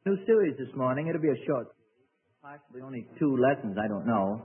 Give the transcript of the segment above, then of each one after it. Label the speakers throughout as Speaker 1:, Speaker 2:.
Speaker 1: New series this morning. It'll be a short, possibly only 2 lessons, I don't know.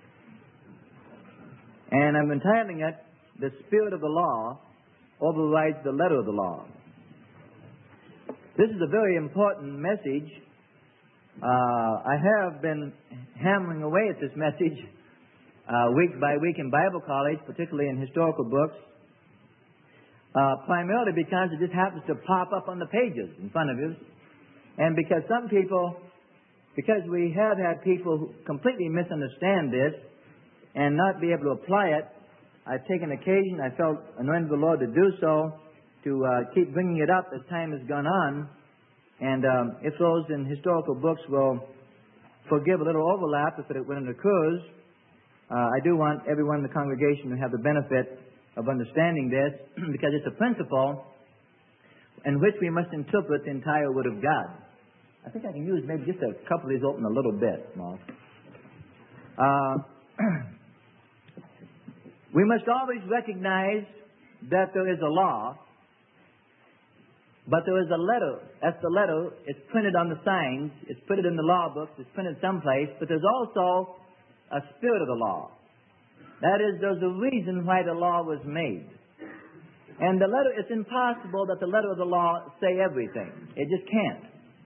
Speaker 1: And I'm entitling it, The Spirit of the Law Overrides the Letter of the Law. This is a very important message. I have been hammering away at this message week by week in Bible college, particularly in historical books, primarily because it just happens to pop up on the pages in front of you. And because because we have had people who completely misunderstand this and not be able to apply it, I've taken occasion, I felt anointed the Lord to do so, to keep bringing it up as time has gone on. And if those in historical books will forgive a little overlap when it occurs, I do want everyone in the congregation to have the benefit of understanding this, because it's a principle in which we must interpret the entire Word of God. I think I can use maybe just a couple of these open a little bit, Mark. We must always recognize that there is a law, but there is a letter. That's the letter. It's printed on the signs. It's printed in the law books. It's printed someplace. But there's also a spirit of the law. That is, there's a reason why the law was made. And the letter, it's impossible that the letter of the law say everything. It just can't.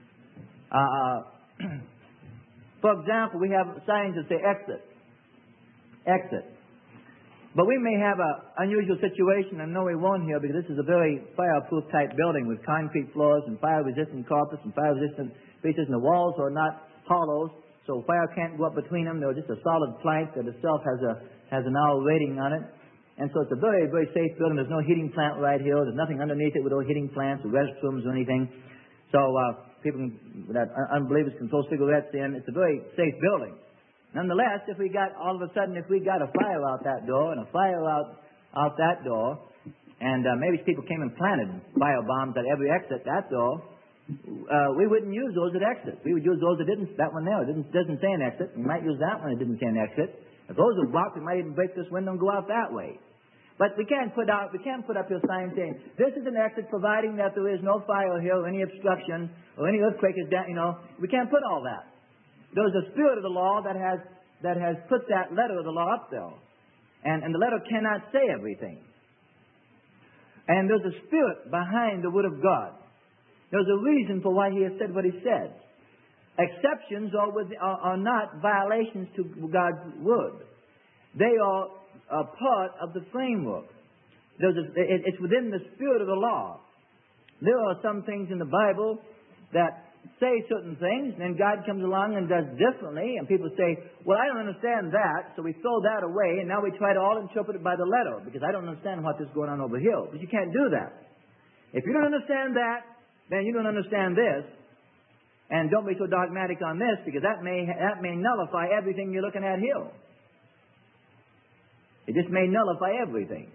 Speaker 1: For example, we have signs that say exit. Exit. But we may have an unusual situation, and no, we won't here, because this is a very fireproof type building with concrete floors and fire-resistant carpets and fire-resistant features, and the walls are not hollows, so fire can't go up between them. They're just a solid plank that itself has an hour rating on it. And so it's a very, very safe building. There's no heating plant right here. There's nothing underneath it with no heating plants or restrooms or anything. So unbelievers can throw cigarettes in. It's a very safe building. Nonetheless, if we got a fire out that door and a fire out that door, and maybe people came and planted fire bombs at every exit that door, we wouldn't use those at exit. We would use those that one there. It doesn't say an exit. We might use that one. It didn't say an exit. If those are blocked, we might even break this window and go out that way. But we can't put up your sign saying, this is an exit providing that there is no fire here or any obstruction or any earthquake is down, We can't put all that. There's a spirit of the law that has put that letter of the law up there. And the letter cannot say everything. And there's a spirit behind the Word of God. There's a reason for why He has said what He said. Exceptions are not violations to God's Word. They are a part of the framework. It's within the spirit of the law. There are some things in the Bible that say certain things, and then God comes along and does differently, and people say, well, I don't understand that, so we throw that away, and now we try to all interpret it by the letter, because I don't understand what is going on over here. But you can't do that. If you don't understand that, then you don't understand this. And don't be so dogmatic on this, because that may nullify everything you're looking at here. It just may nullify everything.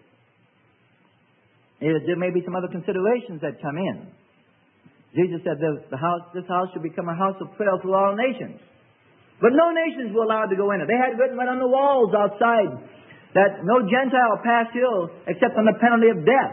Speaker 1: There may be some other considerations that come in. Jesus said this house should become a house of prayer for all nations. But no nations were allowed to go in it. They had written right on the walls outside that no Gentile pass here except on the penalty of death.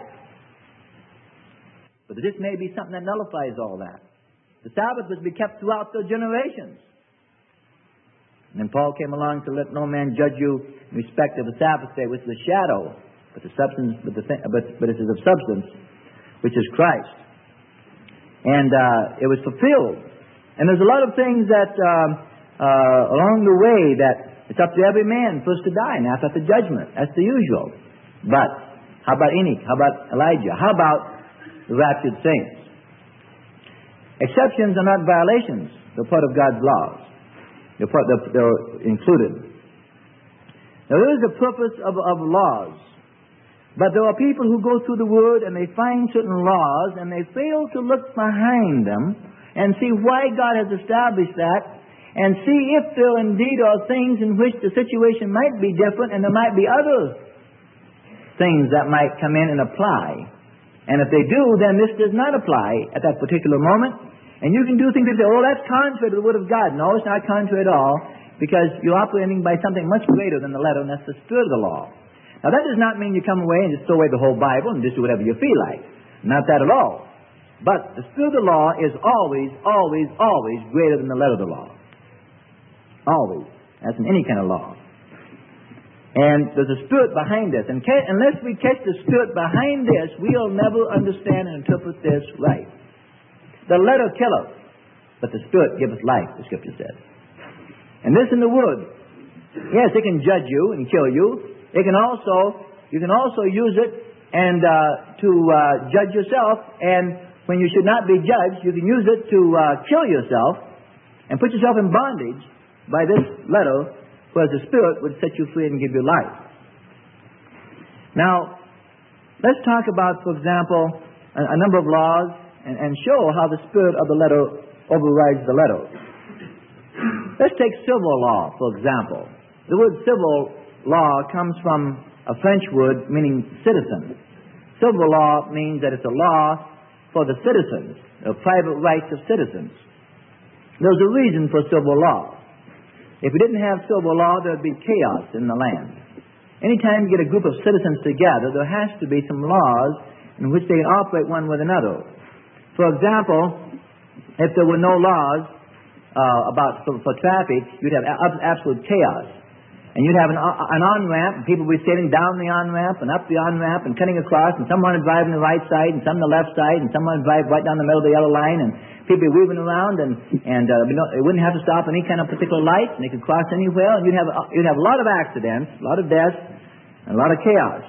Speaker 1: But this may be something that nullifies all that. The Sabbath was to be kept throughout the generations. And then Paul came along to let no man judge you in respect of the Sabbath day, which is a shadow, but it is of substance, which is Christ. And it was fulfilled. And there's a lot of things that along the way that it's up to every man first to die, and after the judgment. That's the usual. But how about Enoch? How about Elijah? How about the raptured saints? Exceptions are not violations. They're part of God's laws. They're included. Now, there is a purpose of laws. But there are people who go through the Word and they find certain laws and they fail to look behind them and see why God has established that and see if there indeed are things in which the situation might be different and there might be other things that might come in and apply. And if they do, then this does not apply at that particular moment. And you can do things that say, oh, that's contrary to the Word of God. No, it's not contrary at all, because you're operating by something much greater than the letter, and that's the spirit of the law. Now, that does not mean you come away and just throw away the whole Bible and just do whatever you feel like. Not that at all. But the spirit of the law is always, always, always greater than the letter of the law. Always. That's in any kind of law. And there's a spirit behind this. And unless we catch the spirit behind this, we'll never understand and interpret this right. The letter killeth, but the spirit giveth life, the Scripture says. And this in the Word. Yes, it can judge you and kill you. You can also use it and to judge yourself. And when you should not be judged, you can use it to kill yourself and put yourself in bondage by this letter, whereas the Spirit would set you free and give you life. Now, let's talk about, for example, a number of laws and show how the spirit of the letter overrides the letter. Let's take civil law, for example. The word civil law comes from a French word meaning citizen. Civil law means that it's a law for the citizens, the private rights of citizens. There's a reason for civil law. If we didn't have civil law, there would be chaos in the land. Anytime you get a group of citizens together, there has to be some laws in which they can operate one with another. For example, if there were no laws for traffic, you'd have absolute chaos. And you'd have an on-ramp, and people would be sailing down the on-ramp and up the on-ramp and cutting across, and someone would drive on the right side and some on the left side, and someone would drive right down the middle of the yellow line, and people would be weaving around, and they wouldn't have to stop any kind of particular light, and they could cross anywhere, and you'd have a lot of accidents, a lot of deaths, and a lot of chaos.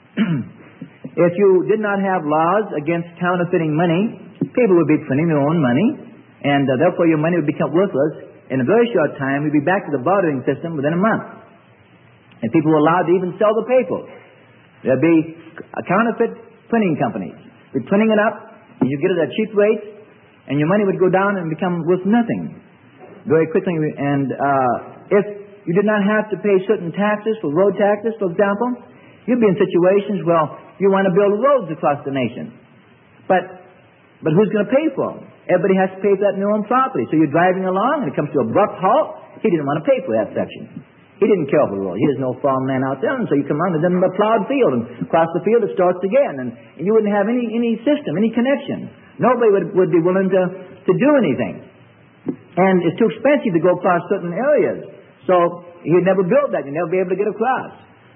Speaker 1: If you did not have laws against counterfeiting money, people would be printing their own money, and therefore your money would become worthless. In a very short time, we'd be back to the bartering system within a month. And people were allowed to even sell the paper. There'd be counterfeit printing companies. They'd be printing it up, and you'd get it at cheap rates, and your money would go down and become worth nothing very quickly. And if you did not have to pay certain taxes, for road taxes, for example, you'd be in situations where you want to build roads across the nation. But who's going to pay for them? Everybody has to pay for that in their own property. So you're driving along, and it comes to a abrupt halt. He didn't want to pay for that section. He didn't care for the road. He has no farmland out there, and so you come around and then a plowed field, and across the field it starts again, and you wouldn't have any system, any connection. Nobody would be willing to do anything. And it's too expensive to go across certain areas. So he'd never build that. You'd never be able to get across.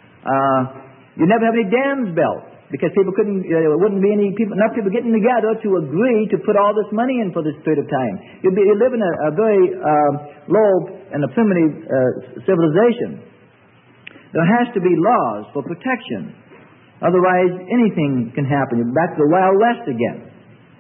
Speaker 1: You'd never have any dams built, because people wouldn't be enough people getting together to agree to put all this money in for this period of time. You'd live in a very low and a primitive civilization. There has to be laws for protection. Otherwise, anything can happen. You're back to the Wild West again.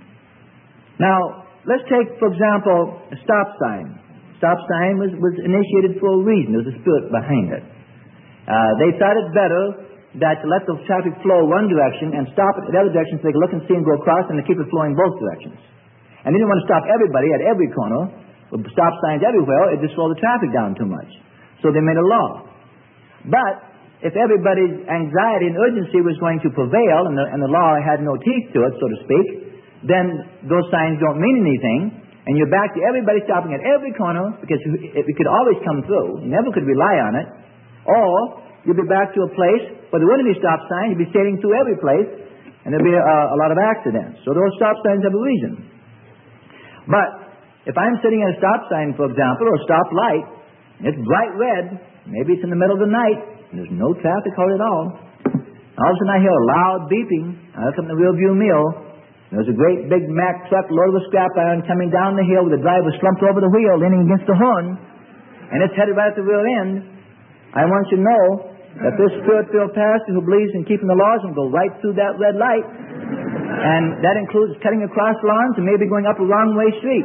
Speaker 1: Now, let's take, for example, a stop sign. Stop sign was initiated for a reason. There was a spirit behind it. They thought it better that to let the traffic flow one direction and stop it in the other direction so they could look and see and go across, and to keep it flowing both directions. And they didn't want to stop everybody at every corner with stop signs everywhere. It just slowed the traffic down too much. So they made a law. But if everybody's anxiety and urgency was going to prevail, and the law had no teeth to it, so to speak, then those signs don't mean anything, and you're back to everybody stopping at every corner, because it could always come through. You never could rely on it. Or you'll be back to a place where there wouldn't be stop signs. You'd be sailing through every place, and there'd be a lot of accidents. So those stop signs have a reason. But if I'm sitting at a stop sign, for example, or a stop light, and it's bright red, maybe it's in the middle of the night, and there's no traffic hardly at all. All of a sudden I hear a loud beeping. I look up in the rearview mirror. There's a great big Mack truck loaded with scrap iron coming down the hill with the driver slumped over the wheel, leaning against the horn, and it's headed right at the rear end. I want you to know that this spirit-filled pastor who believes in keeping the laws will go right through that red light. And that includes cutting across lawns and maybe going up a wrong-way street.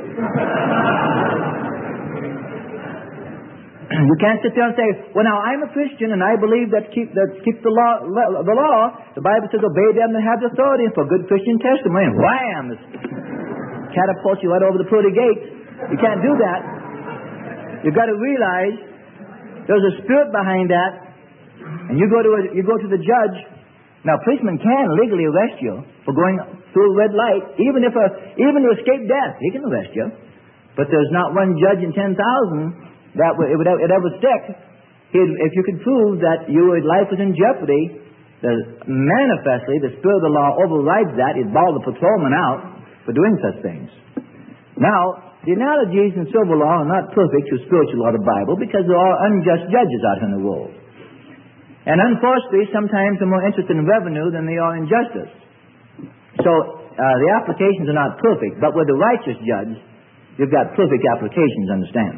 Speaker 1: You can't sit there and say, well, now, I'm a Christian and I believe that keep the law. The Bible says, obey them that have the authority for good Christian testimony. And wham! It catapults you right over the pearly gates. You can't do that. You've got to realize there's a spirit behind that. And you go to the judge. Now, a policeman can legally arrest you for going through a red light, even to escape death. He can arrest you. But there's not one judge in 10,000 that it would ever stick. If you could prove that your life was in jeopardy, manifestly the spirit of the law overrides that. It'd ball the patrolman out. for doing such things. Now, the analogies in civil law are not perfect to spiritual law of the Bible because there are unjust judges out in the world. And unfortunately, sometimes they're more interested in revenue than they are in justice. So, the applications are not perfect, but with a righteous judge, you've got perfect applications, understand.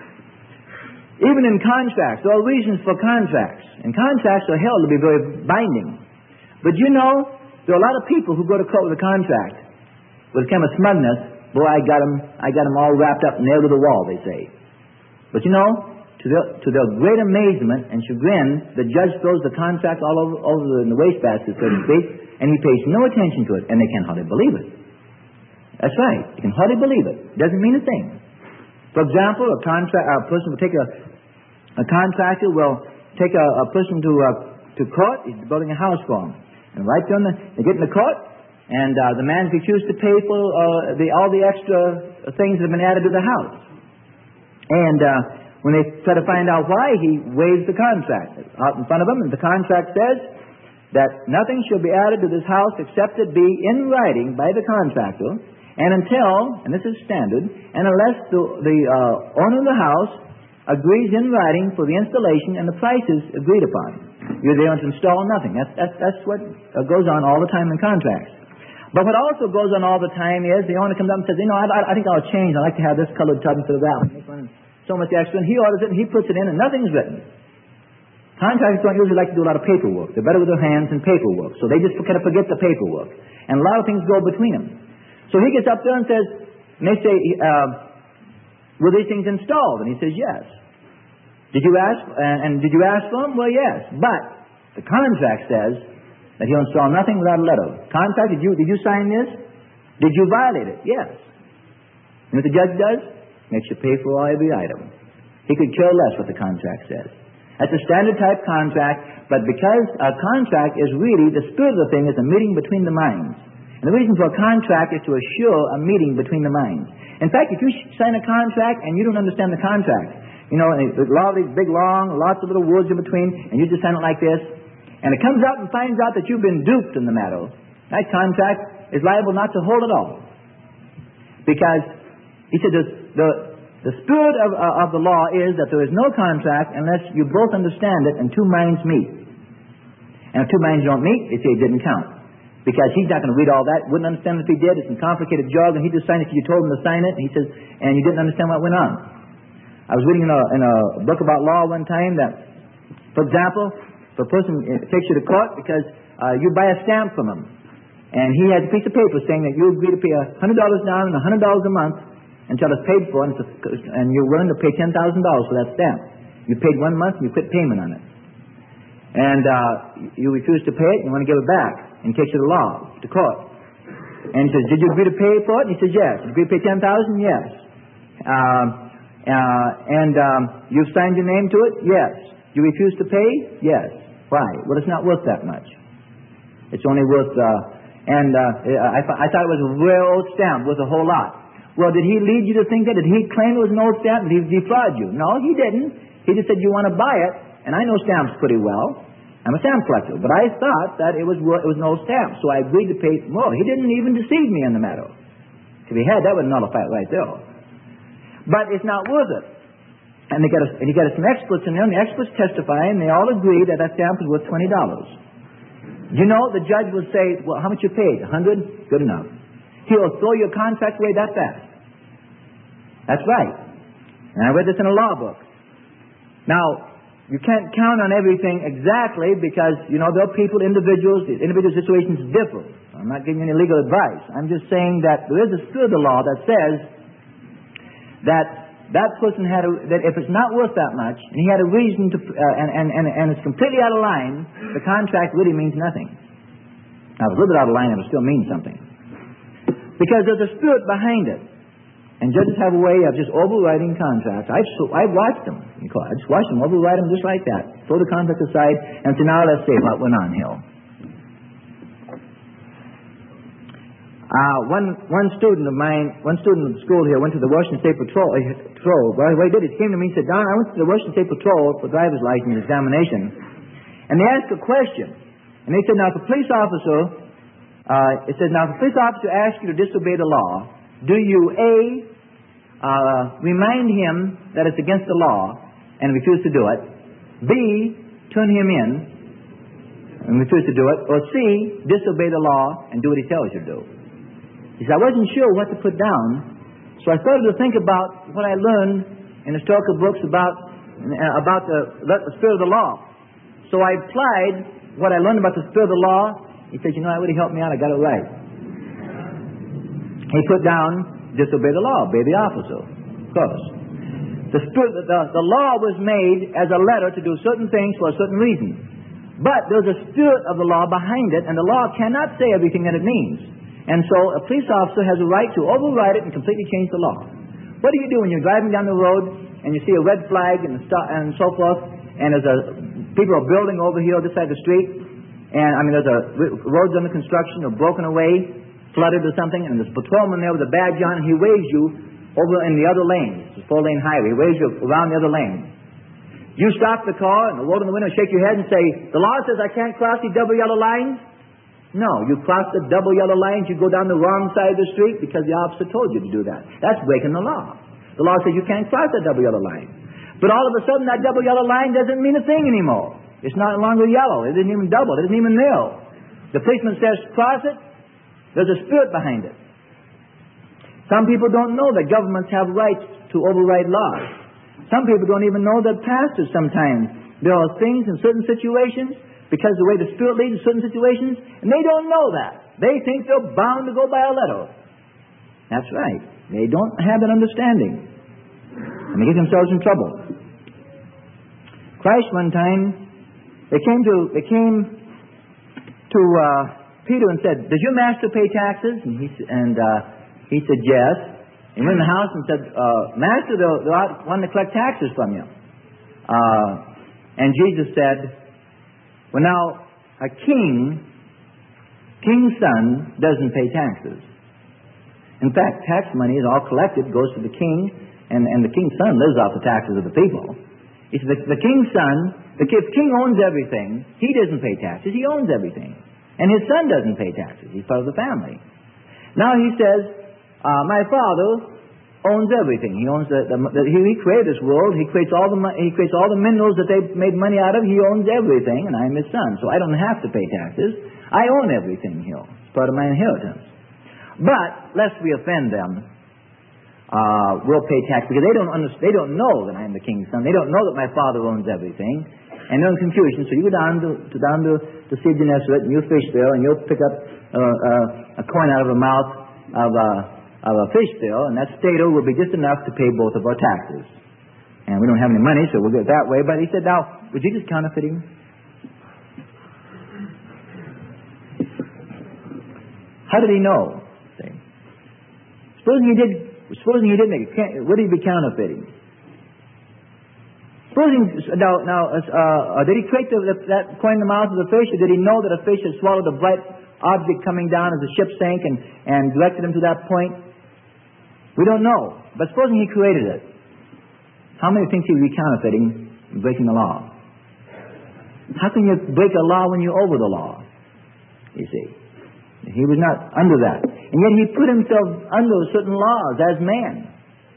Speaker 1: Even in contracts, there are reasons for contracts. And contracts are held to be very binding. But you know, there are a lot of people who go to court with a contract with kind of smugness. Boy, I got them all wrapped up and nailed to the wall, they say. But you know, to their great amazement and chagrin, the judge throws the contract all over in the wastebasket, so to speak, and he pays no attention to it, and they can hardly believe it. That's right. You can hardly believe it. It doesn't mean a thing. For example, a person will take a contractor will take a person to court. He's building a house for him, and right there, they get in the court. And the man refused to pay for all the extra things that have been added to the house. And when they try to find out why, he waives the contract out in front of them. And the contract says that nothing shall be added to this house except it be in writing by the contractor. And until, and this is standard, and unless the owner of the house agrees in writing for the installation and the prices agreed upon, you're there to install nothing. That's what goes on all the time in contracts. But what also goes on all the time is the owner comes up and says, I think I'll change. I'd like to have this colored tub instead of that one. So much extra. And he orders it and he puts it in and nothing's written. Contractors don't usually like to do a lot of paperwork. They're better with their hands than paperwork. So they just kind of forget the paperwork. And a lot of things go between them. So he gets up there and says, and they say, were these things installed? And he says, yes. Did you ask? And did you ask for them? Well, yes. But the contract says that he'll install nothing without a letter. Contract, did you sign this? Did you violate it? Yes. And what the judge does? Makes you pay for every item. He could care less what the contract says. That's a standard type contract, but because a contract is really, the spirit of the thing is a meeting between the minds. And the reason for a contract is to assure a meeting between the minds. In fact, if you sign a contract and you don't understand the contract, a lot of these big, long, lots of little words in between, and you just sign it like this, and it comes out and finds out that you've been duped in the matter, that contract is liable not to hold at all. Because, he said, the spirit of the law is that there is no contract unless you both understand it and two minds meet. And if two minds don't meet, they say it didn't count. Because he's not going to read all that, wouldn't understand if he did. It's a complicated jargon. He just signed it because you told him to sign it, and he says, and you didn't understand what went on. I was reading in a book about law one time that, for example, if a person takes you to court because you buy a stamp from him, and he has a piece of paper saying that you agree to pay $100 down and $100 a month until it's paid for, and you're willing to pay $10,000 for that stamp. You paid 1 month and you quit payment on it. And you refuse to pay it, and you want to give it back, and he takes you to court. And he says, did you agree to pay for it? And he says, yes. Did you agree to pay $10,000? Yes. You've signed your name to it? Yes. You refuse to pay? Yes. Why? Well, it's not worth that much. It's only worth, I thought it was a real old stamp worth a whole lot. Well, did he lead you to think that? Did he claim it was an old stamp? Did he defraud you? No, he didn't. He just said, you want to buy it, and I know stamps pretty well. I'm a stamp collector, but I thought that it was an old stamp, so I agreed to pay more. He didn't even deceive me in the matter. If he had, that would nullify it right there. But it's not worth it. And he got some experts in there, and the experts testify, and they all agree that stamp is worth $20. You know, the judge will say, well, how much you paid? $100? Good enough. He'll throw your contract away that fast. That's right. And I read this in a law book. Now, you can't count on everything exactly because, there are individual situations differ. I'm not giving you any legal advice. I'm just saying that there is a spirit of the law that says that person that if it's not worth that much, and he had a reason to, and it's completely out of line, the contract really means nothing. Now, if it's a little bit out of line, it will still mean something. Because there's a spirit behind it. And judges have a way of just overriding contracts. I've watched them. I just watched them override them just like that. Throw the contract aside and say, now let's see what went on here. One student of the school here went to the Washington State Patrol. Well, what he did, he came to me and said, Don, I went to the Washington State Patrol for driver's license examination. And they asked a question. And they said, now if a police officer It says, now if a police officer asks you to disobey the law, do you A, remind him that it's against the law and refuse to do it, B, turn him in and refuse to do it, or C, disobey the law and do what he tells you to do? He said, I wasn't sure what to put down, so I started to think about what I learned in historical books about the spirit of the law. So I applied what I learned about the spirit of the law. He said, that really helped me out. I got it right. He put down, disobey the law, obey the officer. Of course. The law was made as a letter to do certain things for a certain reason. But there's a spirit of the law behind it, and the law cannot say everything that it means. And so a police officer has a right to override it and completely change the law. What do you do when you're driving down the road and you see a red flag and so forth, and people are building over here on this side of the street, and there's roads under construction or broken away, flooded or something, and there's a patrolman there with a badge on, and he waves you over in the other lane. It's a 4-lane highway. He waves you around the other lane. You stop the car and roll in the window, shake your head and say, the law says I can't cross these double yellow lines? No, you cross the double yellow lines, you go down the wrong side of the street because the officer told you to do that. That's breaking the law. The law says you can't cross that double yellow line. But all of a sudden that double yellow line doesn't mean a thing anymore. It's not longer yellow. It isn't even double. It isn't even nil. The policeman says cross it. There's a spirit behind it. Some people don't know that governments have rights to override laws. Some people don't even know that pastors sometimes, there are things in certain situations because of the way the Spirit leads in certain situations, and they don't know that. They think they're bound to go by a letter. That's right. They don't have an understanding. And they get themselves in trouble. Christ one time, they came to Peter and said, does your master pay taxes? And he said, yes. He went in the house and said, Master, they're wanting to collect taxes from you. And Jesus said, well, now, a king's son doesn't pay taxes. In fact, tax money is all collected, goes to the king, and the king's son lives off the taxes of the people. He said, the king's son, if king owns everything, he doesn't pay taxes, he owns everything. And his son doesn't pay taxes, he's part of the family. Now he says, my father owns everything. He owns he created this world. He creates all the minerals that they made money out of. He owns everything, and I'm his son, so I don't have to pay taxes. I own everything here. It's part of my inheritance. But lest we offend them, we'll pay tax because they don't know that I'm the king's son. They don't know that my father owns everything, and they're in confusion. So you go down to see Gennesaret, and you fish there, and you'll pick up a coin out of the mouth of a fish bill, and that stater will be just enough to pay both of our taxes. And we don't have any money, so we'll get it that way. But he said, now, was Jesus counterfeiting? How did he know? Supposing he did make it, would he be counterfeiting? Supposing, did he create that coin in the mouth of the fish, or did he know that a fish had swallowed a bright object coming down as the ship sank and directed him to that point? We don't know. But supposing he created it, how many think he would be counterfeiting and breaking the law? How can you break a law when you're over the law? You see. He was not under that. And yet he put himself under certain laws as man.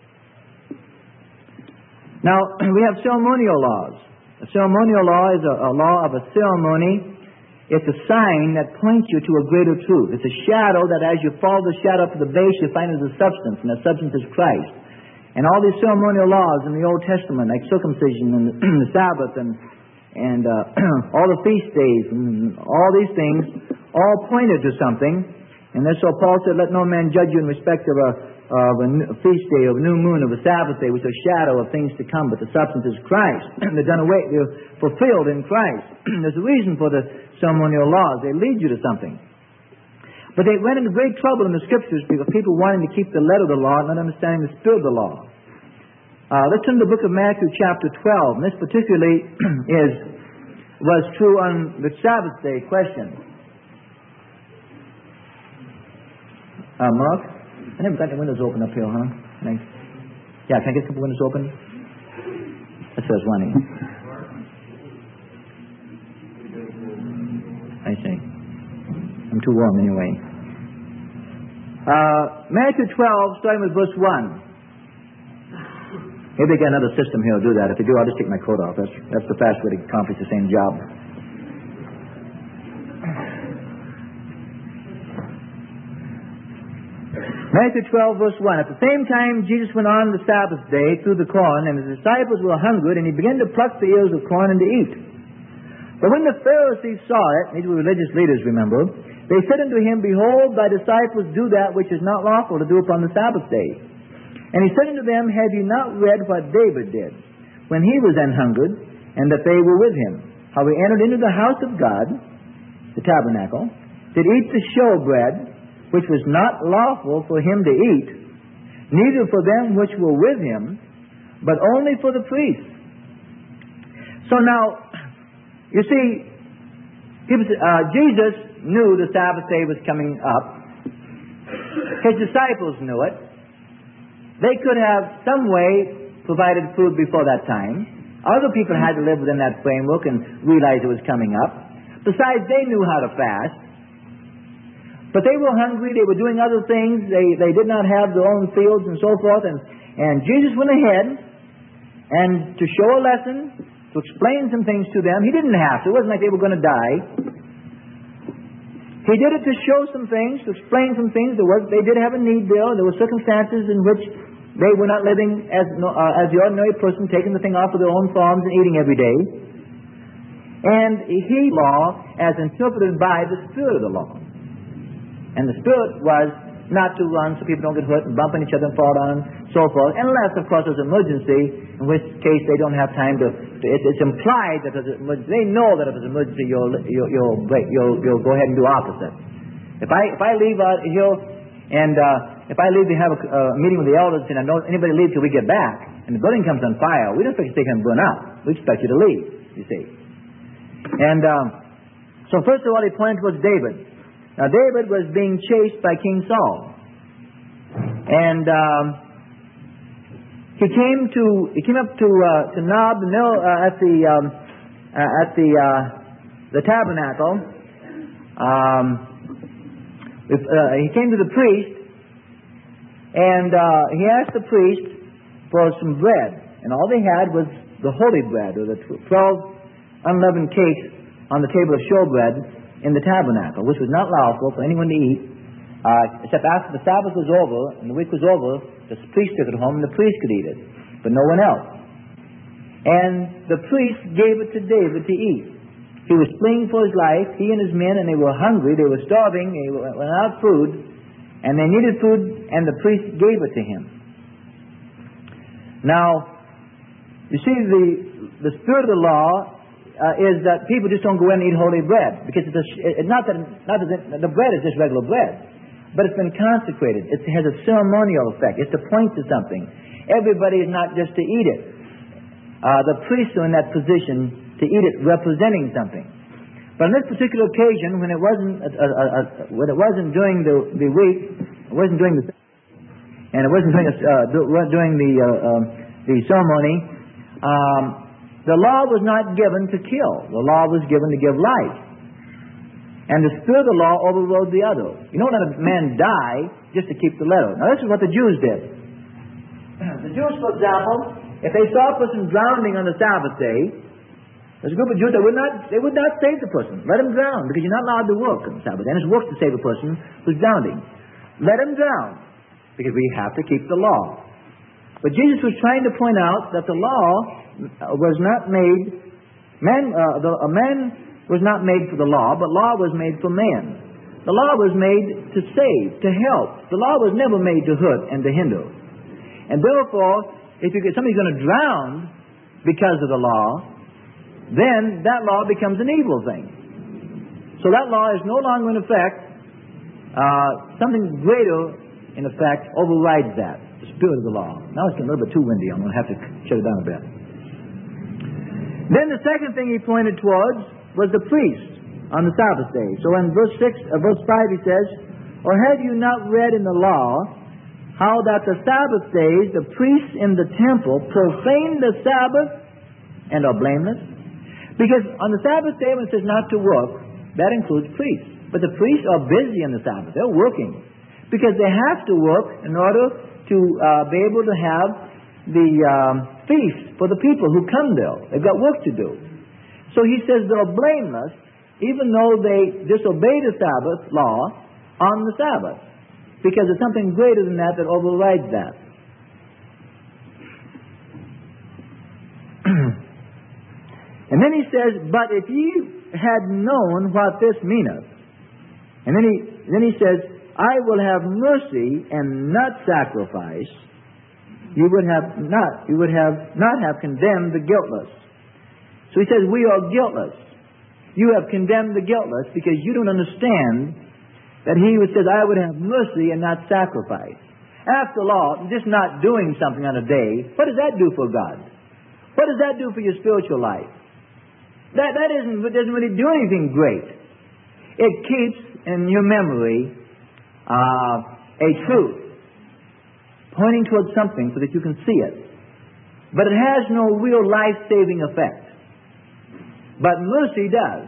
Speaker 1: Now, we have ceremonial laws. A ceremonial law is a law of a ceremony. It's a sign that points you to a greater truth. It's a shadow that as you follow the shadow up to the base, you find there's a substance, and that substance is Christ. And all these ceremonial laws in the Old Testament, like circumcision and the Sabbath and all the feast days and all these things, all pointed to something. And that's so Paul said, let no man judge you in respect of a feast day, of a new moon, of a Sabbath day, which are a shadow of things to come, but the substance is Christ. They're done away, they're fulfilled in Christ. There's a reason for the ceremonial laws. They lead you to something. But they went into great trouble in the Scriptures because people wanting to keep the letter of the law and not understanding the spirit of the law. Let's turn to the book of Matthew chapter 12. And this particularly was true on the Sabbath day question. Mark? I never got the windows open up here, huh? Thanks. Yeah, can I get a couple windows open? That says running. I see. I'm too warm anyway. Matthew 12, starting with verse 1. Maybe they got another system here to do that. If they do, I'll just take my coat off. That's the fast way to accomplish the same job. Matthew 12, verse 1. At the same time, Jesus went on the Sabbath day through the corn, and his disciples were hungry, and he began to pluck the ears of corn and to eat. But when the Pharisees saw it, these were religious leaders, remember, they said unto him, Behold, thy disciples do that which is not lawful to do upon the Sabbath day. And he said unto them, Have ye not read what David did, when he was an hungered, and that they were with him? How he entered into the house of God, the tabernacle, did eat the showbread, which was not lawful for him to eat, neither for them which were with him, but only for the priests. So now, you see, Jesus knew the Sabbath day was coming up. His disciples knew it. They could have some way provided food before that time. Other people had to live within that framework and realize it was coming up. Besides, they knew how to fast. But they were hungry. They were doing other things. They did not have their own fields and so forth. And Jesus went ahead and to show a lesson, to explain some things to them. He didn't have to. It wasn't like they were going to die. He did it to show some things, to explain some things. They did have a need there. There were circumstances in which they were not living as the ordinary person, taking the thing off of their own farms and eating every day. And he law as interpreted by the Spirit of the law. And the Spirit was not to run so people don't get hurt and bump on each other and fall down and so forth. Unless, of course, there's an emergency, in which case they don't have time to it's implied that there's an emergency. They know that if there's an emergency, you'll go ahead and do opposite. If I leave out here and if I leave to have a meeting with the elders and I know anybody leave till we get back and the building comes on fire, we don't expect you to take and burn out. We expect you to leave, you see. And so first of all, he pointed towards David. Now, David was being chased by King Saul. And he came up to Nob at the tabernacle. He came to the priest, and he asked the priest for some bread. And all they had was the holy bread, or the 12 unleavened cakes on the table of showbread in the tabernacle, which was not lawful for anyone to eat, except after the Sabbath was over and the week was over, the priest took it home and the priest could eat it, but no one else. And the priest gave it to David to eat. He was fleeing for his life, he and his men, and they were hungry, they were starving, they were without food, and they needed food, and the priest gave it to him. Now, you see, the spirit of the law is that people just don't go in and eat holy bread, because not that the bread is just regular bread, but it's been consecrated. It has a ceremonial effect. It's to point to something. Everybody is not just to eat it. The priests are in that position to eat it, representing something. But on this particular occasion, when it wasn't during the week, it wasn't during the and it wasn't during the ceremony. The law was not given to kill. The law was given to give life. And the spirit of the law overrode the other. You don't let a man die just to keep the letter. Now, this is what the Jews did. The Jews, for example, if they saw a person drowning on the Sabbath day, there's a group of Jews that would not save the person. Let him drown, because you're not allowed to work on the Sabbath day. And it's work to save a person who's drowning. Let him drown, because we have to keep the law. But Jesus was trying to point out that the law was not made, a man was not made for the law, but law was made for man. The law was made to save, to help. The law was never made to hurt and to hinder. And therefore, if you get somebody going to drown because of the law, then that law becomes an evil thing. So that law is no longer in effect. Something greater, in effect, overrides that. The spirit of the law. Now it's getting a little bit too windy. I'm going to have to shut it down a bit. Then the second thing he pointed towards was the priest on the Sabbath day. So in verse 5 he says, Or have you not read in the law how that the Sabbath days the priests in the temple profane the Sabbath and are blameless? Because on the Sabbath day when it says not to work, that includes priests. But the priests are busy on the Sabbath. They're working. Because they have to work in order to be able to have the feast for the people who come there. They've got work to do. So he says they're blameless even though they disobey the Sabbath law on the Sabbath. Because there's something greater than that that overrides that. And then he says, but if ye had known what this meaneth, and then he says, I will have mercy and not sacrifice, you would not have condemned the guiltless. So he says, we are guiltless. You have condemned the guiltless because you don't understand that he who says, I would have mercy and not sacrifice. After all, just not doing something on a day, what does that do for God? What does that do for your spiritual life? That doesn't really do anything great. It keeps in your memory a truth, pointing towards something so that you can see it. But it has no real life-saving effect. But mercy does.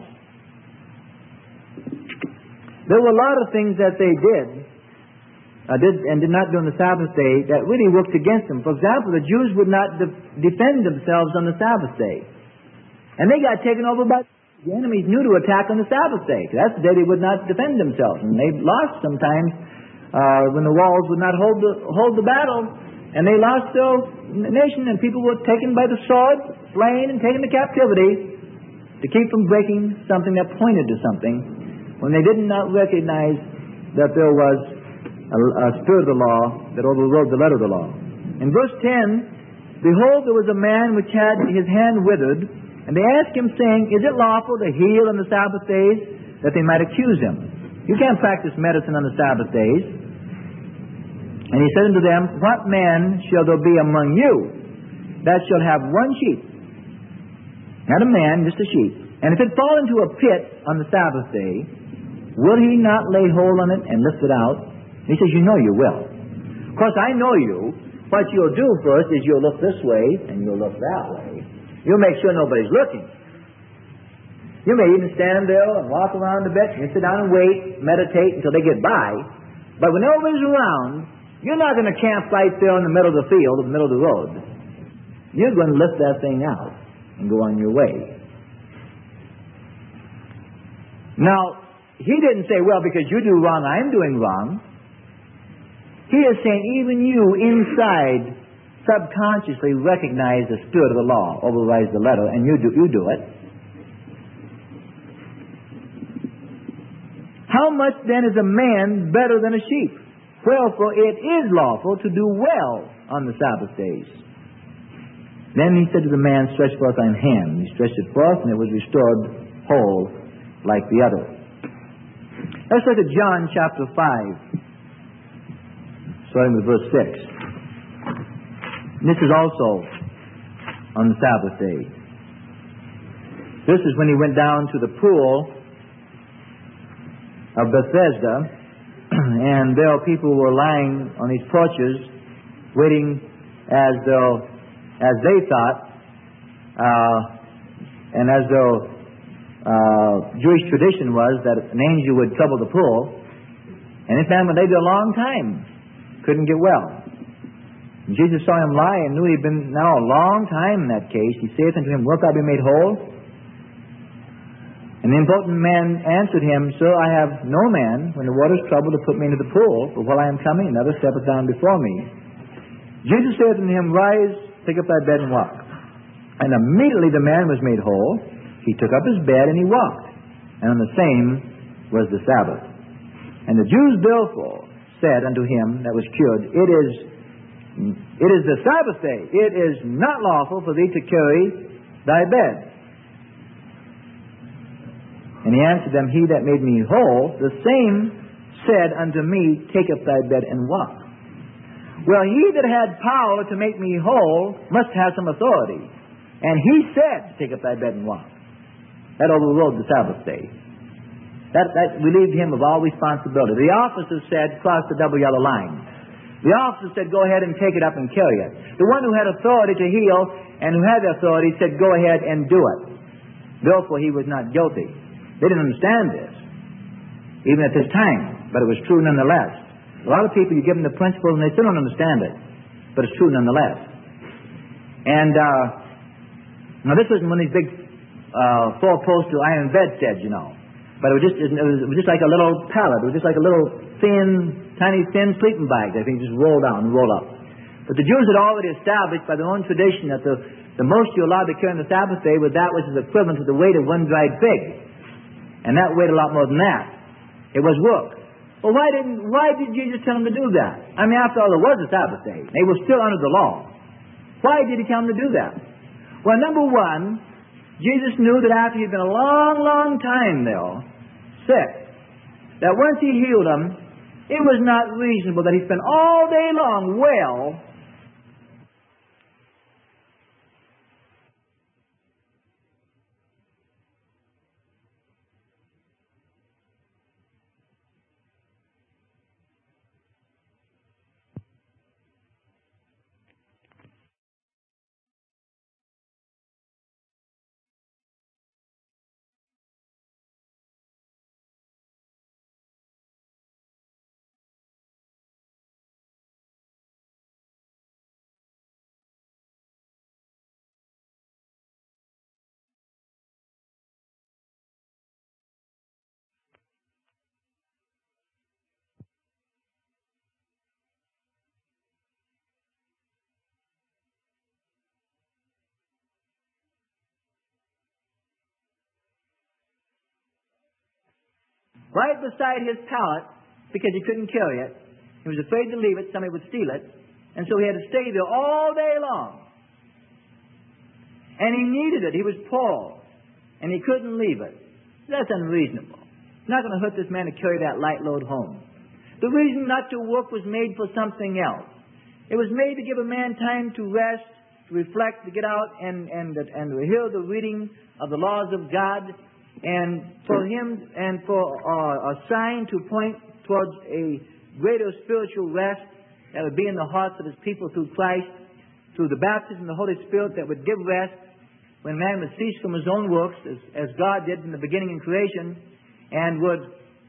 Speaker 1: There were a lot of things that they did not do on the Sabbath day that really worked against them. For example, the Jews would not defend themselves on the Sabbath day. And they got taken over by the enemies knew to attack on the Sabbath day. That's the day they would not defend themselves. And they lost sometimes when the walls would not hold the battle. And they lost their nation, and people were taken by the sword, slain, and taken to captivity to keep from breaking something that pointed to something when they did not recognize that there was a spirit of the law that overrode the letter of the law. In verse 10, behold, there was a man which had his hand withered, and they asked him, saying, is it lawful to heal on the Sabbath days? That they might accuse him. You can't practice medicine on the Sabbath days. And he said unto them, what man shall there be among you that shall have one sheep? Not a man, just a sheep. And if it fall into a pit on the Sabbath day, will he not lay hold on it and lift it out? He says, you know you will. Of course, I know you. What you'll do first is you'll look this way and you'll look that way. You'll make sure nobody's looking. You may even stand there and walk around a bit and sit down and wait, meditate until they get by. But when nobody's around, you're not going to camp right there in the middle of the field, in the middle of the road. You're going to lift that thing out and go on your way. Now, he didn't say, well, because you do wrong, I'm doing wrong. He is saying even you inside subconsciously recognize the spirit of the law, overrides the letter, and you do it. How much then is a man better than a sheep? Wherefore it is lawful to do well on the Sabbath days. Then he said to the man, stretch forth thine hand. He stretched it forth, and it was restored whole like the other. Let's look at John chapter 5, starting with verse 6. This is also on the Sabbath day. This is when he went down to the pool of Bethesda, and there people were lying on these porches, waiting as they thought, and as though Jewish tradition was that an angel would trouble the pool, and this man would lay there a long time, couldn't get well. And Jesus saw him lie and knew he'd been now a long time in that case. He saith unto him, wilt thou be made whole? And the impotent man answered him, Sir, I have no man, when the water is troubled, to put me into the pool, but while I am coming, another steppeth down before me. Jesus saith unto him, Rise, take up thy bed and walk. And immediately the man was made whole. He took up his bed and he walked. And on the same was the Sabbath. And the Jews therefore said unto him that was cured, It is the Sabbath day. It is not lawful for thee to carry thy bed. And he answered them, He that made me whole, the same said unto me, Take up thy bed and walk. Well, he that had power to make me whole must have some authority. And he said, Take up thy bed and walk. That overrode the Sabbath day. That relieved him of all responsibility. The officer said, Cross the double yellow line. The officer said, Go ahead and take it up and carry it. The one who had authority to heal and who had the authority said, Go ahead and do it. Therefore, he was not guilty. They didn't understand this. even at this time, but it was true nonetheless. A lot of people, you give them the principles and they still don't understand it, but it's true nonetheless. And now this wasn't one of these big four-post iron bedsteads, you know, but it was just like a little pallet. It was just like a little tiny thin sleeping bag that thing just roll down and roll up. But the Jews had already established by their own tradition that the most you're allowed to carry on the Sabbath day was that which is equivalent to the weight of one dried fig, and that weighed a lot more than that. It was work. Well, why did Jesus tell them to do that? I mean, after all, it was a Sabbath day. They were still under the law. Why did he tell them to do that? Well, number one, Jesus knew that after he'd been a long, long time there, sick, that once he healed them, it was not reasonable that he spent all day long well. Right beside his pallet, because he couldn't carry it. He was afraid to leave it, somebody would steal it, and so he had to stay there all day long. And he needed it. He was poor, and he couldn't leave it. That's unreasonable. It's not going to hurt this man to carry that light load home. The reason not to work was made for something else. It was made to give a man time to rest, to reflect, to get out and to hear the reading of the laws of God, and for him and for a sign to point towards a greater spiritual rest that would be in the hearts of his people through Christ, through the baptism of the Holy Spirit that would give rest when man would cease from his own works, as God did in the beginning in creation, and would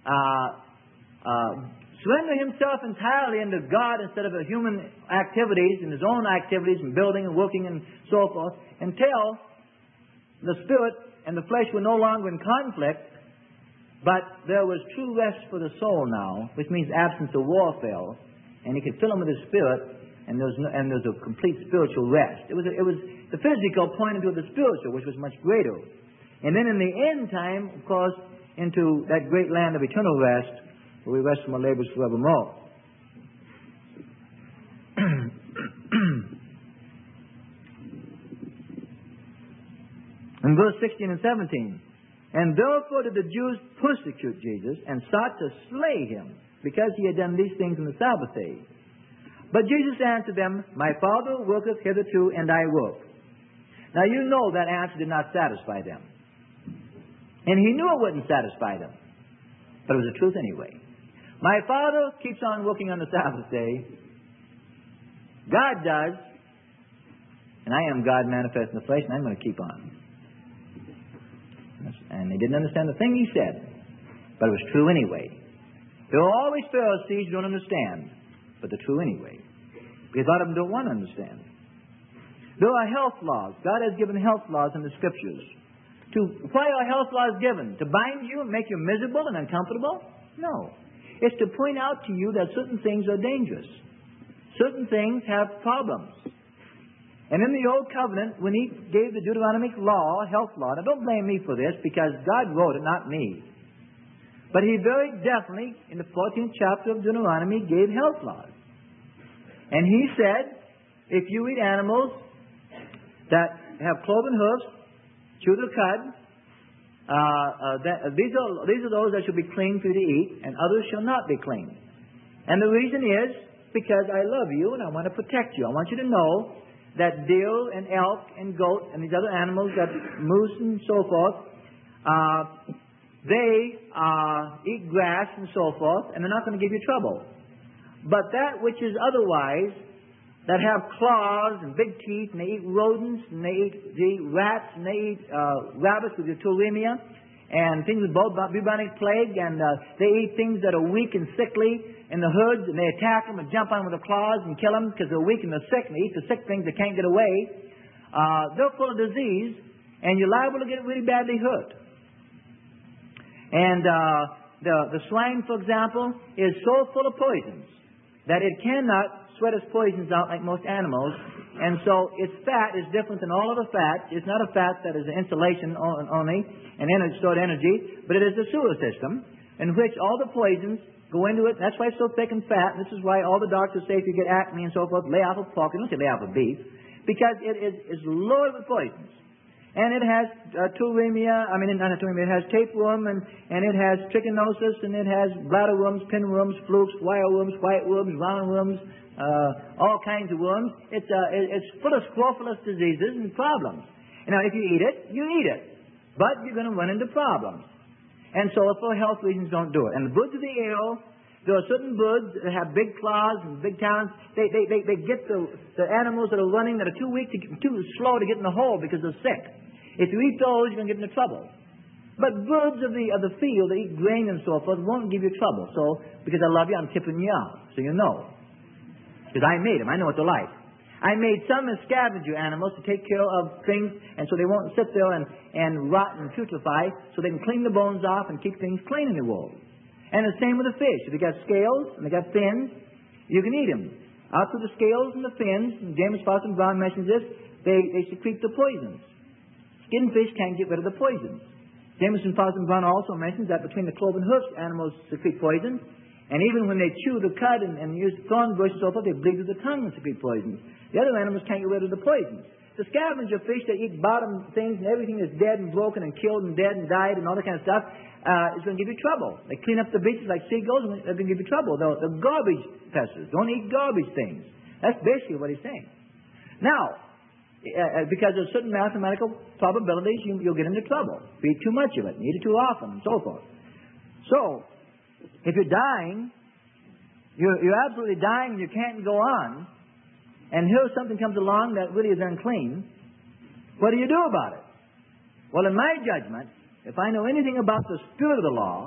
Speaker 1: surrender himself entirely unto God instead of the human activities and his own activities and building and working and so forth, until the Spirit and the flesh were no longer in conflict, but there was true rest for the soul now, which means absence of warfare, and he could fill them with his Spirit, and there was a complete spiritual rest. It was the physical pointed to the spiritual, which was much greater. And then in the end time, of course, into that great land of eternal rest, where we rest from our labors forevermore. In verse 16 and 17, and therefore did the Jews persecute Jesus and sought to slay him, because he had done these things on the Sabbath day. But Jesus answered them, my Father worketh hitherto, and I work. Now you know that answer did not satisfy them. And he knew it wouldn't satisfy them. But it was the truth anyway. My Father keeps on working on the Sabbath day. God does. And I am God manifest in the flesh, and I'm going to keep on. And they didn't understand the thing he said, but it was true anyway. There are always Pharisees who don't understand, but they're true anyway, because a lot of them don't want to understand. There are health laws. God has given health laws in the Scriptures. Why are health laws given? To bind you and make you miserable and uncomfortable? No. It's to point out to you that certain things are dangerous. Certain things have problems. And in the Old Covenant, when he gave the Deuteronomic law, health law, now don't blame me for this, because God wrote it, not me. But he very definitely, in the 14th chapter of Deuteronomy, gave health laws. And he said, if you eat animals that have cloven hoofs, chew the cud, these are those that shall be clean for you to eat, and others shall not be clean. And the reason is because I love you and I want to protect you. I want you to know that deer and elk and goat and these other animals, that moose and so forth, they eat grass and so forth, and they're not going to give you trouble. But that which is otherwise, that have claws and big teeth, and they eat rodents, and they eat rats, and they eat rabbits with euthymia, and things with bubonic plague, and they eat things that are weak and sickly in the hoods, and they attack them and jump on them with their claws and kill them because they're weak and they're sick, and they eat the sick things that can't get away. They're full of disease, and you're liable to get really badly hurt. And the swine, for example, is so full of poisons that it cannot sweat its poisons out like most animals, and so its fat is different than all other fats. It's not a fat that is an insulation only and stored energy, but it is a sewer system in which all the poisons go into it. That's why it's so thick and fat. And this is why all the doctors say if you get acne and so forth, lay off of pork. They don't say lay off of beef, because it is loaded with poisons. And it has it has tapeworm, and it has trichinosis, and it has bladder worms, pinworms, flukes, wire worms, white worms, round worms, all kinds of worms. It's full of scrophulous diseases and problems. Now, if you eat it, you eat it. But you're going to run into problems. And so for health reasons, don't do it. And the birds of the air, there are certain birds that have big claws and big talons. They get the animals that are running that are too slow to get in the hole because they're sick. If you eat those, you're going to get into trouble. But birds of the field that eat grain and so forth won't give you trouble. So, because I love you, I'm tipping you out, so you know. Because I made them. I know what they're like. I made some as scavenger animals to take care of things, and so they won't sit there and rot and putrefy, so they can clean the bones off and keep things clean in the world. And the same with the fish. If they got scales and they got fins, you can eat them. Out through the scales and the fins, and James Fawcett Brown mentions this, they secrete the poisons. Skin fish can't get rid of the poisons. Jameson Fawcett Brown also mentions that between the cloven hoofs, animals secrete poison. And even when they chew the cud and use thorn bush and so forth, they bleed through the tongue and secrete poisons. The other animals can't get rid of the poisons. The scavenger fish that eat bottom things and everything that's dead and broken and killed and dead and died and all that kind of stuff is going to give you trouble. They clean up the beaches like seagulls and they're going to give you trouble. The garbage pesters. Don't eat garbage things. That's basically what he's saying. Now, because of certain mathematical probabilities, you'll get into trouble. If you eat too much of it, you eat it too often, and so forth. So, if you're dying, you're absolutely dying and you can't go on, and here something comes along that really is unclean, what do you do about it? Well, in my judgment, if I know anything about the spirit of the law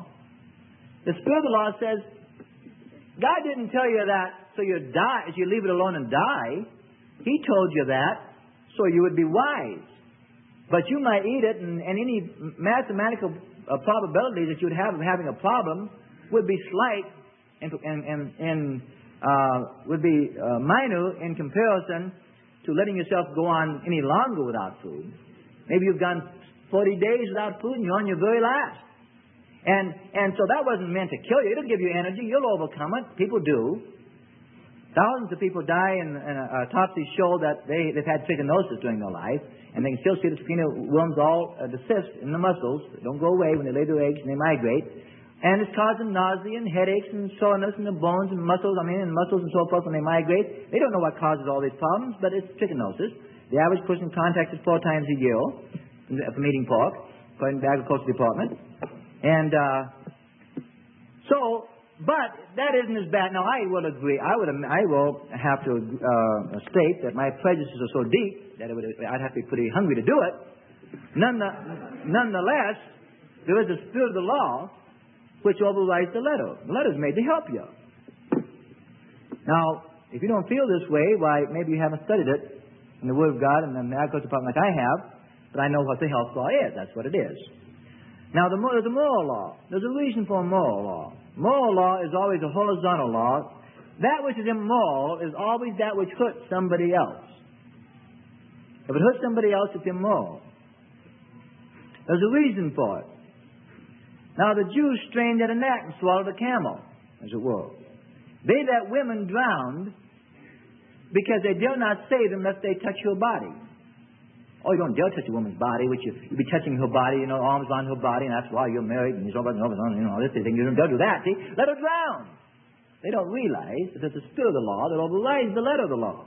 Speaker 1: says, God didn't tell you that so you die, so you leave it alone and die. He told you that so you would be wise. But you might eat it, and any mathematical probability that you would have of having a problem would be slight and would be minor in comparison to letting yourself go on any longer without food. Maybe you've gone 40 days without food and you're on your very last. And so that wasn't meant to kill you. It'll give you energy. You'll overcome it. People do. Thousands of people die, and autopsies show that they've had trichinosis during their life, and they can still see the trichina worms all desist in the muscles. They don't go away when they lay their eggs and they migrate. And it's causing nausea and headaches and soreness in the bones and muscles, and muscles and so forth when they migrate. They don't know what causes all these problems, but it's trichinosis. The average person contacts it 4 times a year from eating pork, according to the Agriculture Department. And but that isn't as bad. Now, I will agree. I will have to state that my prejudices are so deep that I'd have to be pretty hungry to do it. Nonetheless, there is a spirit of the law which overrides the letter. The letter is made to help you. Now, if you don't feel this way, why, maybe you haven't studied it in the Word of God and in the Agriculture Department like I have, but I know what the health law is. That's what it is. Now, there's a moral law. There's a reason for a moral law. Moral law is always a horizontal law. That which is immoral is always that which hurts somebody else. If it hurts somebody else, it's immoral. There's a reason for it. Now, the Jews strained at a gnat and swallowed a camel, as it were. They let women drown because they dare not save unless they touch her body. Oh, you don't dare touch a woman's body, which you'll be touching her body, arms on her body, and that's why you're married, and you're this thing. You don't do that, see? Let her drown. They don't realize that there's a spirit of the law that overrides the letter of the law.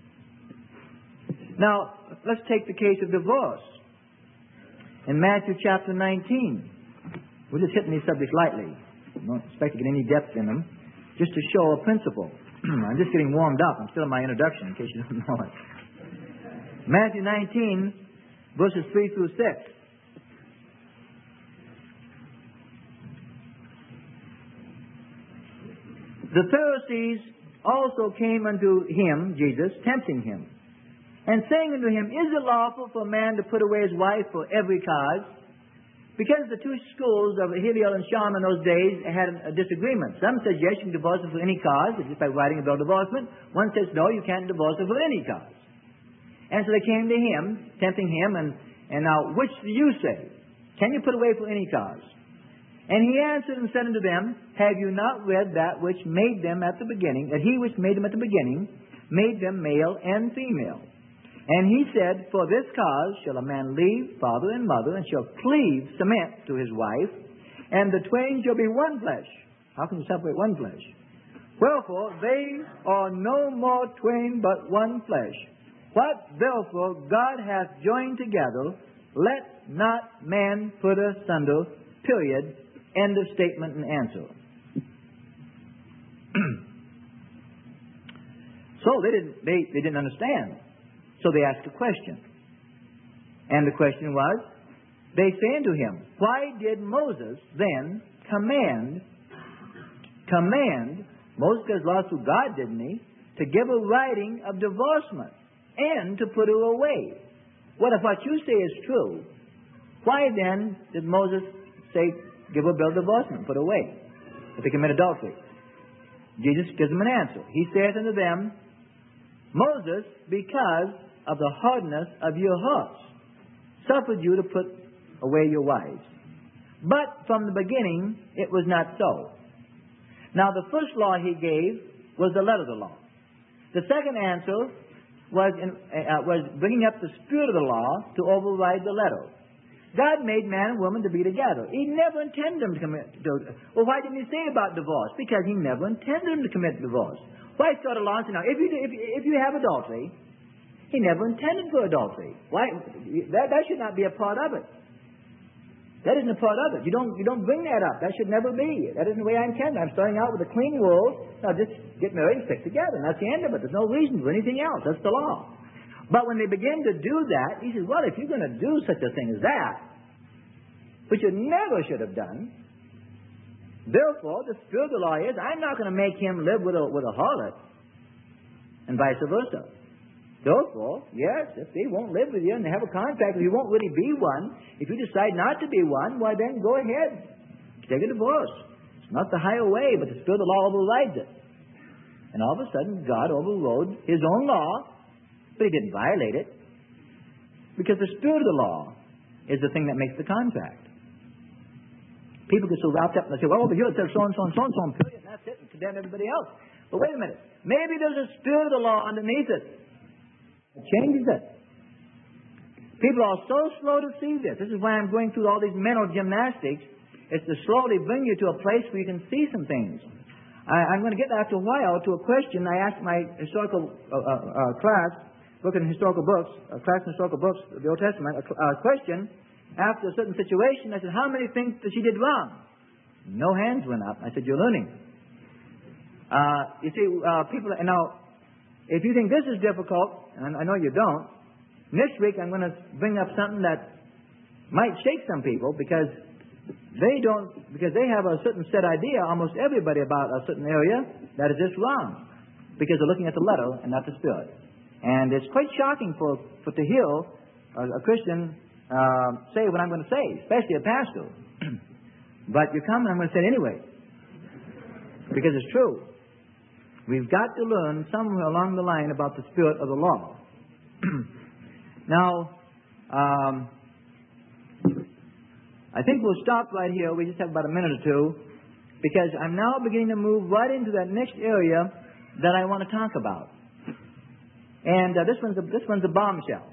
Speaker 1: Now, let's take the case of divorce. In Matthew chapter 19, we're just hitting these subjects lightly. I don't expect to get any depth in them, just to show a principle. I'm just getting warmed up. I'm still in my introduction, in case you don't know it. Matthew 19, verses 3 through 6. The Pharisees also came unto him, Jesus, tempting him, and saying unto him, Is it lawful for a man to put away his wife for every cause? Because the two schools of Hillel and Shammai in those days had a disagreement. Some said, yes, you can divorce her for any cause, just by writing a bill of divorcement. One says, no, you can't divorce her for any cause. And so they came to him, tempting him, and now, which do you say? Can you put away for any cause? And he answered and said unto them, Have you not read that which made them at the beginning, that he which made them at the beginning, made them male and female? And he said, For this cause shall a man leave father and mother, and shall cleave, cement to his wife, and the twain shall be one flesh. How can you separate one flesh? Wherefore they are no more twain, but one flesh. What therefore God hath joined together, let not man put asunder. Period. End of statement and answer. So they didn't understand. So they asked a question. And the question was, they say unto him, Why did Moses then command, Moses gave laws to God, didn't he, to give a writing of divorcement and to put her away? What if what you say is true? Why then did Moses say, give a bill of divorcement, put her away, if they commit adultery? Jesus gives them an answer. He saith unto them, Moses, because of the hardness of your hearts, suffered you to put away your wives. But from the beginning it was not so. Now the first law he gave was the letter of the law. The second answer was bringing up the spirit of the law to override the letter. God made man and woman to be together. He never intended them to commit divorce. Well, why didn't he say about divorce? Because he never intended them to commit divorce. Why start a law and say, now, if you have adultery, he never intended for adultery. Why? That should not be a part of it. That isn't a part of it. You don't bring that up. That should never be. That isn't the way I intend. I'm starting out with a clean world. Now just get married and stick together. And that's the end of it. There's no reason for anything else. That's the law. But when they begin to do that, he says, well, if you're going to do such a thing as that, which you never should have done, therefore, the spirit of the law is, I'm not going to make him live with a harlot, and vice versa. Therefore, yes, if they won't live with you and they have a contract, if you won't really be one, if you decide not to be one, why then go ahead. Take a divorce. It's not the higher way, but the spirit of the law overrides it. And all of a sudden, God overrode his own law, but he didn't violate it. Because the spirit of the law is the thing that makes the contract. People get so wrapped up and they say, well, over here it says so and so and so and so, period, and that's it, and condemn everybody else. But wait a minute. Maybe there's a spirit of the law underneath it. It changes it. People are so slow to see this. This is why I'm going through all these mental gymnastics. It's to slowly bring you to a place where you can see some things. I'm going to get after a while to a question I asked my historical class, looking at historical books, class in historical books, the Old Testament, a question after a certain situation. I said, how many think that she did wrong? No hands went up. I said, you're learning. You see, people, and now, if you think this is difficult, and I know you don't, next week I'm going to bring up something that might shake some people because they have a certain set idea, almost everybody, about a certain area that is just wrong because they're looking at the letter and not the spirit. And it's quite shocking for to hear a Christian say what I'm going to say, especially a pastor. But you come and I'm going to say it anyway because it's true. We've got to learn somewhere along the line about the spirit of the law. Now, I think we'll stop right here. We just have about a minute or two because I'm now beginning to move right into that next area that I want to talk about. And this one's a bombshell.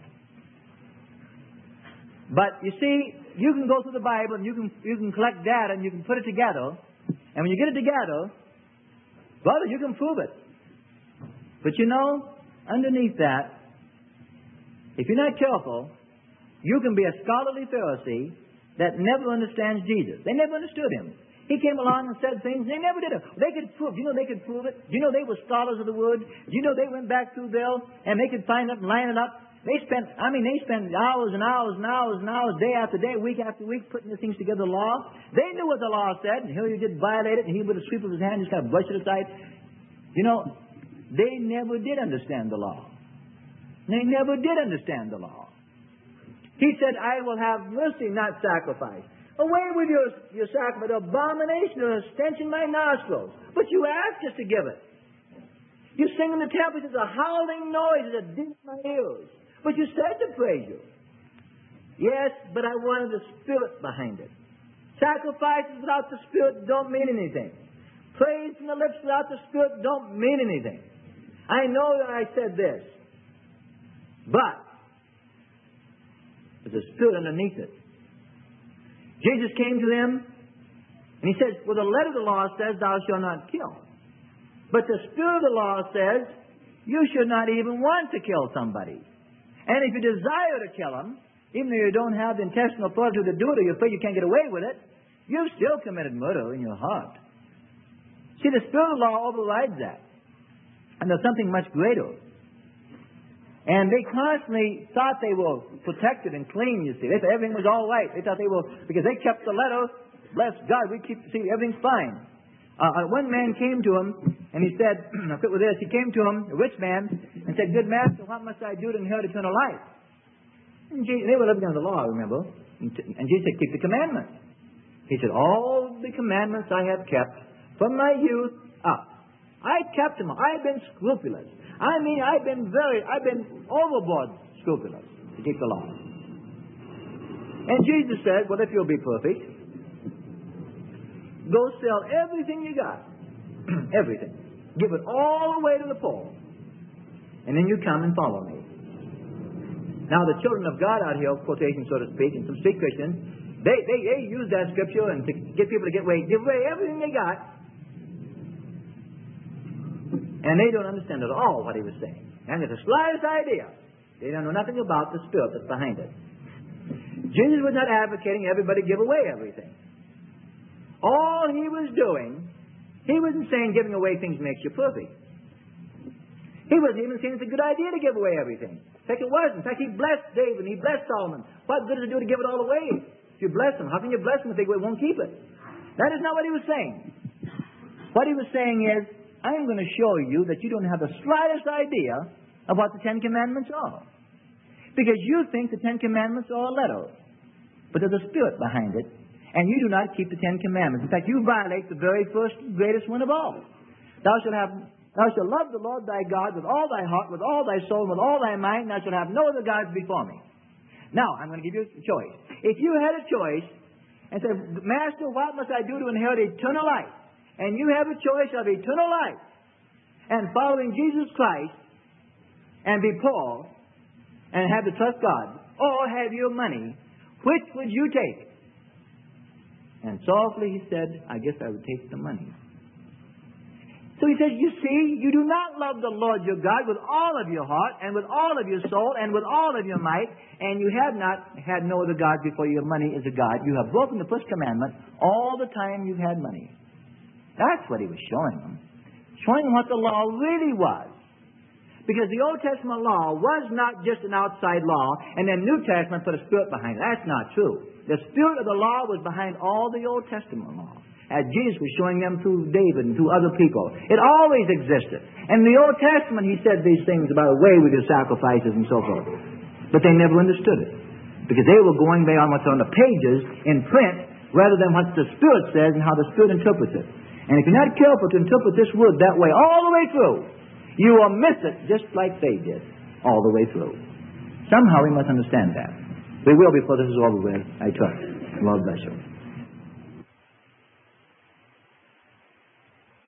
Speaker 1: But you see, you can go through the Bible and you can collect data and you can put it together. And when you get it together, brother, you can prove it. But you know, underneath that, if you're not careful, you can be a scholarly Pharisee that never understands Jesus. They never understood him. He came along and said things, they never did it. They could prove, they could prove it. They were scholars of the Word. They went back through there and they could find it and line it up They spent hours and hours and hours and hours, day after day, week after week, putting these things together, the law. They knew what the law said, and here he did violate it, and he with a sweep of his hand just kind of brushed it aside. You know, they never did understand the law. They never did understand the law. He said, I will have mercy, not sacrifice. Away with your sacrifice, abomination or stench in my nostrils. But you asked us to give it. You sing in the temple, it's a howling noise, it's a din in my ears. But you said to praise you. Yes, but I wanted the Spirit behind it. Sacrifices without the Spirit don't mean anything. Praise from the lips without the Spirit don't mean anything. I know that I said this. But there's a Spirit underneath it. Jesus came to them and he says, well, the letter of the law says, thou shalt not kill. But the Spirit of the law says, you should not even want to kill somebody. And if you desire to kill him, even though you don't have the intestinal fortitude to do it, or you're afraid you can't get away with it, you've still committed murder in your heart. See, the Spirit of the law overrides that. And there's something much greater. And they constantly thought they were protected and clean, you see. They thought everything was all right. They thought they were, because they kept the letter, bless God, everything's fine. One man came to him, and he said, I'll quit with this, he came to him, a rich man, and said, good master, what must I do to inherit eternal life? And they were living under the law, remember? And Jesus said, keep the commandments. He said, all the commandments I have kept from my youth up. I kept them. I've been scrupulous. I mean, I've been overboard scrupulous to keep the law. And Jesus said, well, if you'll be perfect, go sell everything you got. Everything. Give it all away to the poor. And then you come and follow me. Now, the children of God out here, quotation so to speak, and some street Christians, they use that scripture and to get people to give away everything they got. And they don't understand at all what he was saying. And it's the slightest idea. They don't know nothing about the Spirit that's behind it. Jesus was not advocating everybody give away everything. All he was doing, he wasn't saying giving away things makes you perfect. He wasn't even saying it's a good idea to give away everything. In fact, it wasn't. In fact, he blessed David and he blessed Solomon. What good does it do to give it all away? If you bless them, how can you bless them if they won't keep it? That is not what he was saying. What he was saying is, I'm going to show you that you don't have the slightest idea of what the Ten Commandments are. Because you think the Ten Commandments are a letter. But there's a Spirit behind it. And you do not keep the Ten Commandments. In fact, you violate the very first, greatest one of all. Thou shalt love the Lord thy God with all thy heart, with all thy soul, and with all thy mind. Thou shalt have no other gods before me. Now, I'm going to give you a choice. If you had a choice and said, Master, what must I do to inherit eternal life? And you have a choice of eternal life and following Jesus Christ and be poor and have to trust God, or have your money, which would you take? And softly he said, I guess I would take the money. So he says, you see, you do not love the Lord your God with all of your heart and with all of your soul and with all of your might, and you have not had no other God before your money is a God. You have broken the first commandment all the time you've had money. That's what he was showing them. Showing them what the law really was. Because the Old Testament law was not just an outside law, and then New Testament put a Spirit behind it. That's not true. The Spirit of the law was behind all the Old Testament law. As Jesus was showing them through David and through other people. It always existed. And in the Old Testament, he said these things about away with your sacrifices and so forth. But they never understood it. Because they were going by on what's on the pages in print rather than what the Spirit says and how the Spirit interprets it. And if you're not careful to interpret this word that way all the way through, you will miss it just like they did all the way through. Somehow we must understand that. We will before this is over with, I trust. Lord bless you.